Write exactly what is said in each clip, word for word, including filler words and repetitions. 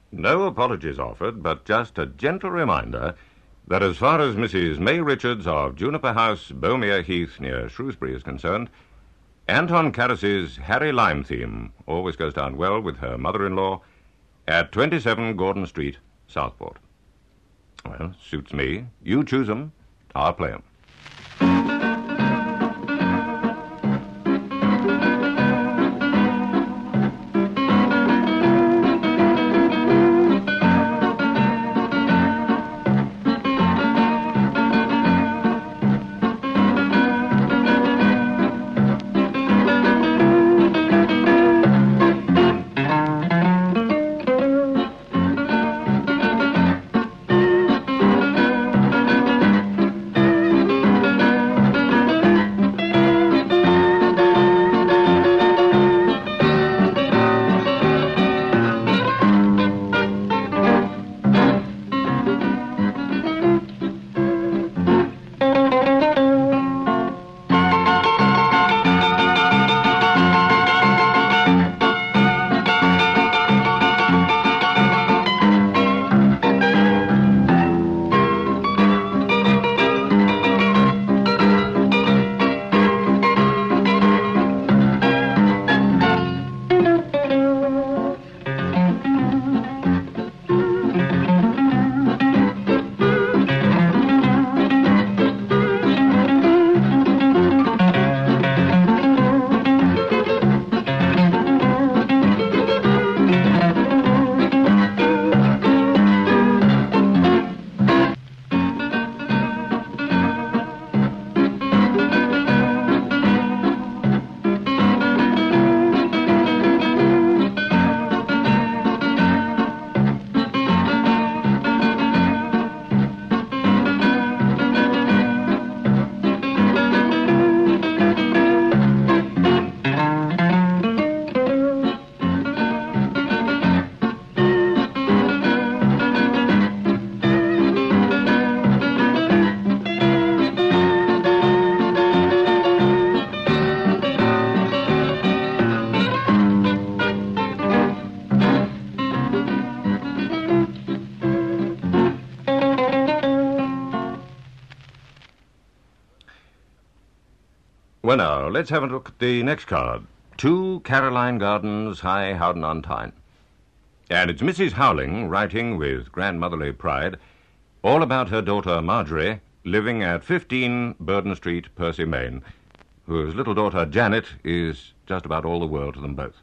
No apologies offered, but just a gentle reminder that as far as Missus May Richards of Juniper House, Bomere Heath, near Shrewsbury, is concerned, Anton Carris's Harry Lime theme always goes down well with her mother-in-law at twenty-seven Gordon Street, Southport. Well, suits me. You choose 'em. I'll play 'em. Well, now, let's have a look at the next card. Two Caroline Gardens, High Howden-on-Tyne. And it's Missus Howling writing with grandmotherly pride all about her daughter Marjorie living at fifteen Burden Street, Percy, Maine, whose little daughter Janet is just about all the world to them both.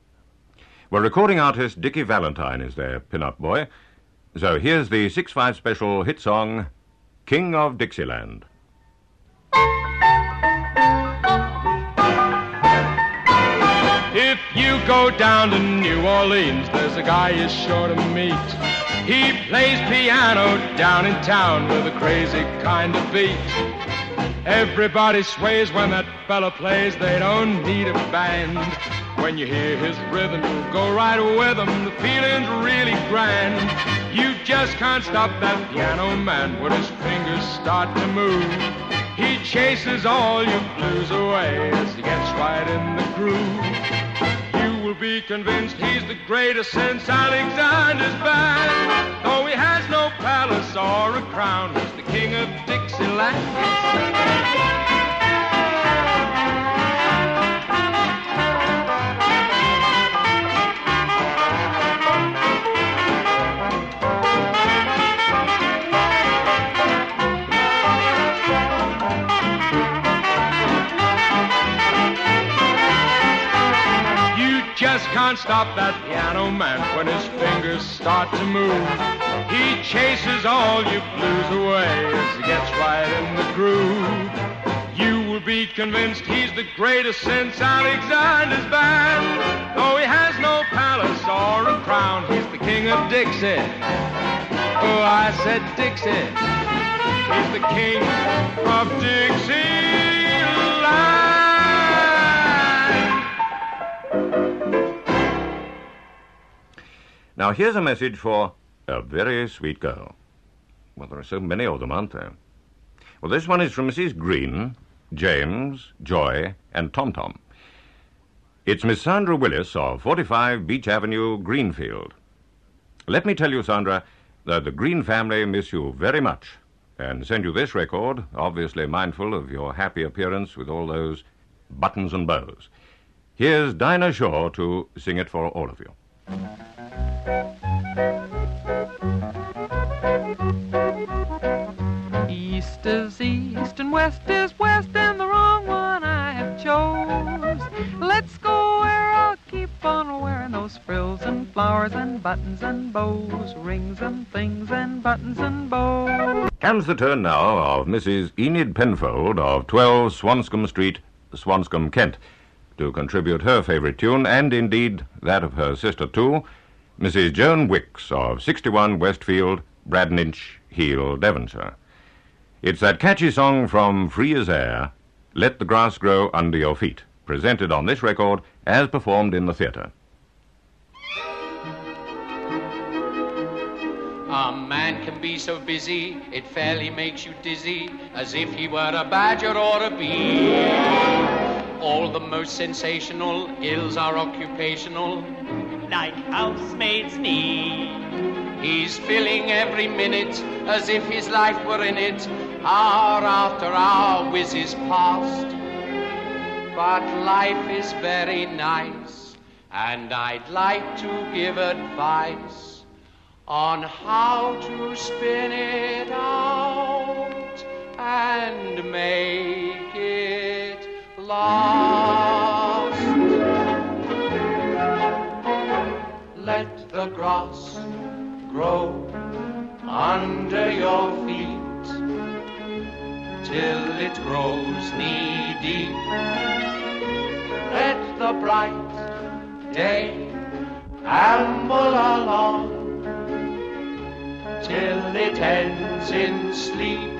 Well, recording artist Dickie Valentine is their pin-up boy. So here's the six five special hit song, King of Dixieland. If you go down to New Orleans, there's a guy you're sure to meet. He plays piano down in town with a crazy kind of beat. Everybody sways when that fella plays, they don't need a band. When you hear his rhythm, you go right with him, the feeling's really grand. You just can't stop that piano man when his fingers start to move. He chases all your blues away as he gets right in the groove. You will be convinced he's the greatest since Alexander's band. Though he has no palace or a crown, he's the king of Dixieland. Just can't stop that piano man when his fingers start to move. He chases all your blues away as he gets right in the groove. You will be convinced he's the greatest since Alexander's band. Though he has no palace or a crown, he's the king of Dixie. Oh, I said Dixie. He's the king of Dixieland. Now, here's a message for a very sweet girl. Well, there are so many of them, aren't there? Well, this one is from Missus Green, James, Joy, and Tom Tom. It's Miss Sandra Willis of forty-five Beach Avenue, Greenfield. Let me tell you, Sandra, that the Green family miss you very much and send you this record, obviously mindful of your happy appearance with all those buttons and bows. Here's Dinah Shore to sing it for all of you. East is east and west is west, and the wrong one I have chose. Let's go where I'll keep on wearing those frills and flowers and buttons and bows, rings and things and buttons and bows. Comes the turn now of Missus Enid Penfold of twelve Swanscombe Street, Swanscombe, Kent, to contribute her favourite tune, and indeed that of her sister too, Missus Joan Wicks of sixty-one Westfield, Bradninch, Heel, Devonshire. It's that catchy song from Free as Air, Let the Grass Grow Under Your Feet, presented on this record as performed in the theatre. A man can be so busy, it fairly makes you dizzy, as if he were a badger or a bee. All the most sensational ills are occupational, like housemaid's knee. He's filling every minute as if his life were in it. Hour after hour whizzes past. But life is very nice, and I'd like to give advice on how to spin it out and make it last. Let the grass grow under your feet till it grows knee deep. Let the bright day amble along till it ends in sleep.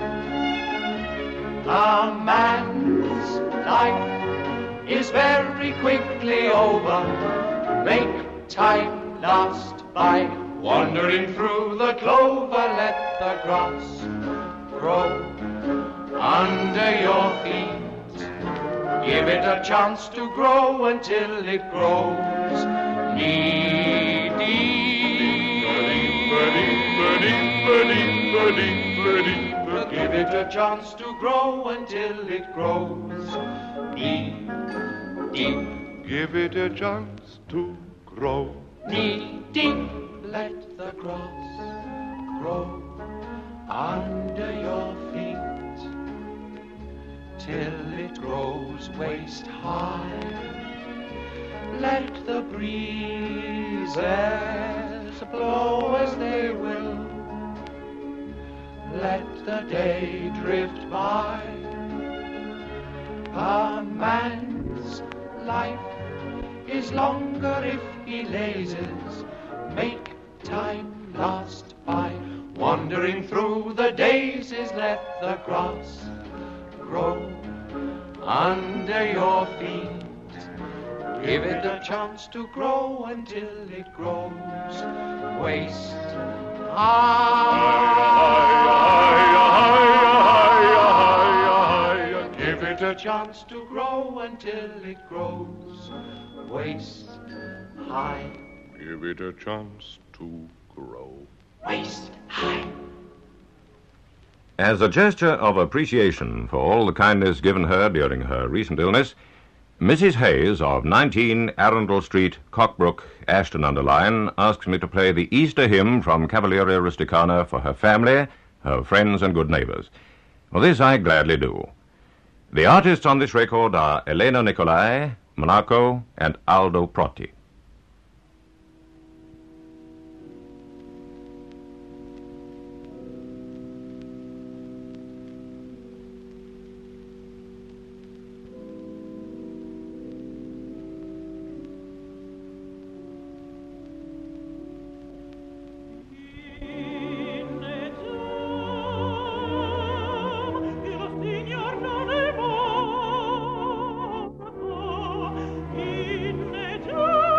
A man's life is very quickly over. Make time last by wandering through the clover. Let the grass grow under your feet. Give it a chance to grow until it grows knee deep. Give it a chance to grow until it grows knee deep. Give it a chance to grow knee deep. Let the grass grow under your feet till it grows waist high. Let the breezes blow as they will. Let the day drift by. A man's life is longer if he lazes. Make time last by wandering through the daisies. Let the grass grow under your feet. Give it a chance to grow until it grows waist high. Give it a chance to grow until it grows waist high. Give it a chance to grow waist high. As a gesture of appreciation for all the kindness given her during her recent illness, Missus Hayes of nineteen Arundel Street, Cockbrook, Ashton-under-Lyne, asks me to play the Easter hymn from Cavalleria Rusticana for her family, her friends and good neighbours. Well, this I gladly do. The artists on this record are Elena Nicolai, Monaco, and Aldo Protti. Oh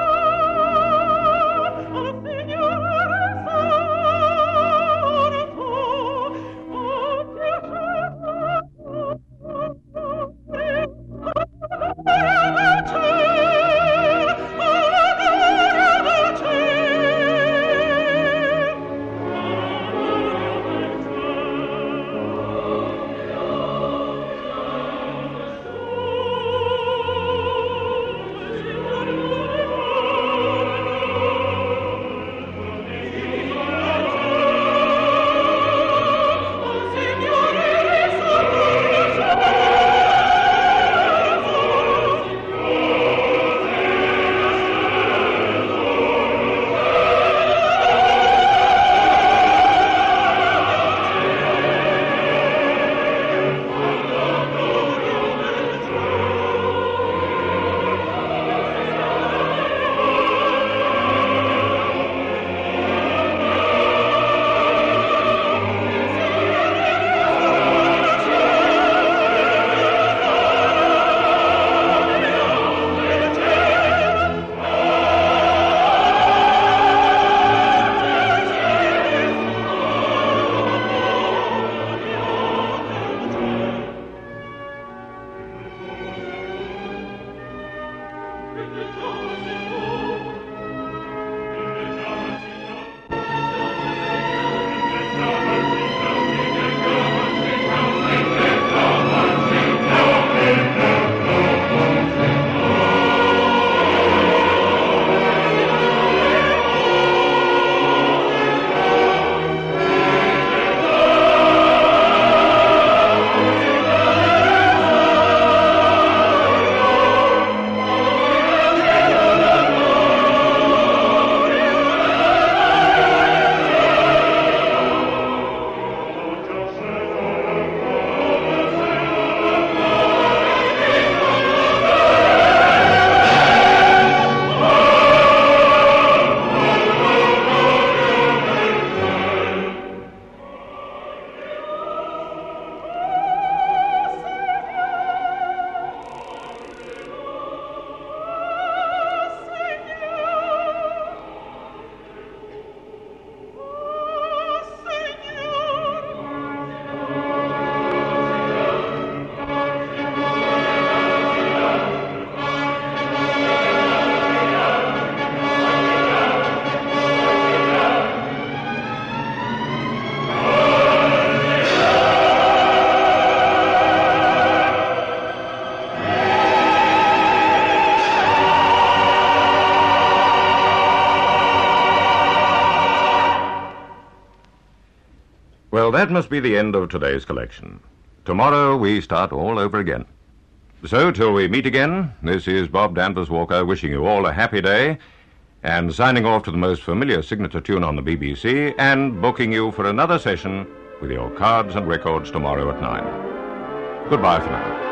Well, that must be the end of today's collection. Tomorrow we start all over again. So, till we meet again, this is Bob Danvers Walker wishing you all a happy day and signing off to the most familiar signature tune on the B B C and booking you for another session with your cards and records tomorrow at nine. Goodbye for now.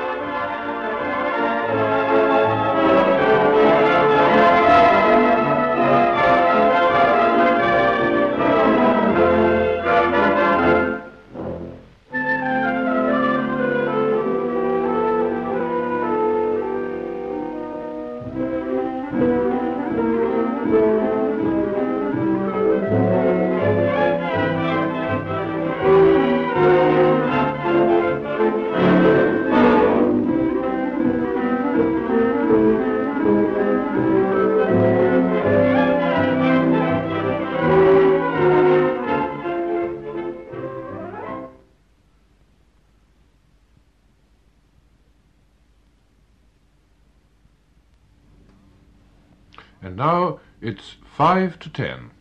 And now it's five to ten.